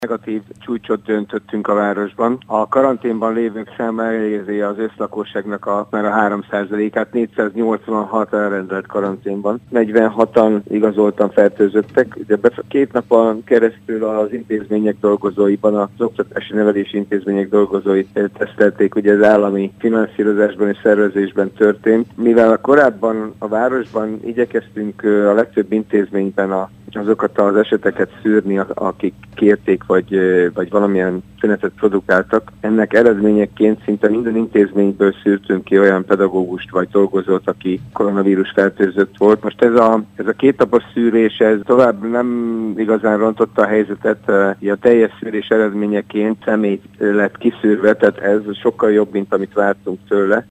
Negatív csúcsot döntöttünk a városban. A karanténban lévők száma eléri az összlakosságnak már a 3%-át, 486 elrendelt karanténban. 46-an igazoltan fertőzöttek. Ugye 2 napon keresztül az intézmények dolgozóiban, az oktatási nevelési intézmények dolgozói tesztelték, ugye az állami finanszírozásban és szervezésben történt. Mivel korábban a városban igyekeztünk a legtöbb intézményben azokat az eseteket szűrni, akik kérték, vagy valamilyen szünetet produkáltak. Ennek eredményeként szinte minden intézményből szűrtünk ki olyan pedagógust vagy dolgozót, aki koronavírus fertőzött volt. Most ez a 2 napos szűrés, ez tovább nem igazán rontotta a helyzetet. A teljes szűrés eredményeként személy lett kiszűrve, tehát ez sokkal jobb, mint amit vártunk tőle.